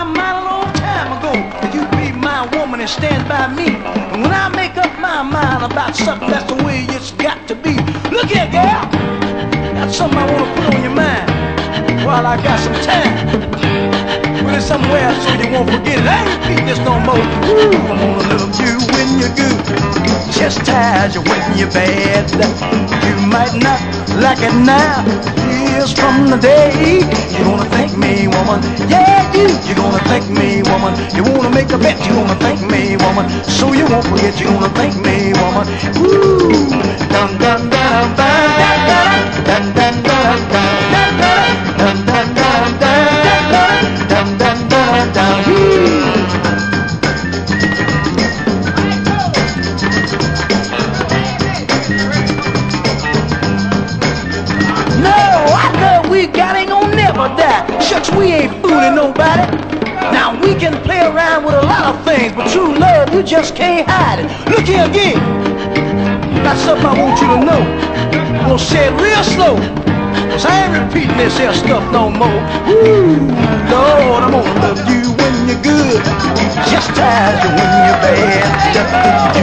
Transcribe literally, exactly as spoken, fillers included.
my mind a long time ago that you be my woman and stand by me. And when I make up my mind about something, that's the way it's got to be. Look here, girl, that's something I want to put on your mind while I got some time. Put it somewhere so you won't forget it. I ain't repeat this no more. Ooh, I'm gonna love you when you're good, chastise you when you're bad. You might not like it now, years from the day. You're gonna thank me, woman. Yeah, you. You're gonna thank me, woman. You wanna make a bet, you're gonna thank me, woman. So you won't forget, you're gonna thank me, woman. Ooh, dun dun dun dun dun dun dun dun dun dun dun dun dun dun dun dun dun. We got ain't gonna never die. Shucks, we ain't fooling nobody. Now we can play around with a lot of things, but true love, you just can't hide it. Look here again. That's something I want you to know. I'm gonna say it real slow, cause I ain't repeating this here stuff no more. Woo, Lord, I'm gonna love you when you're good, chastise you when you're bad.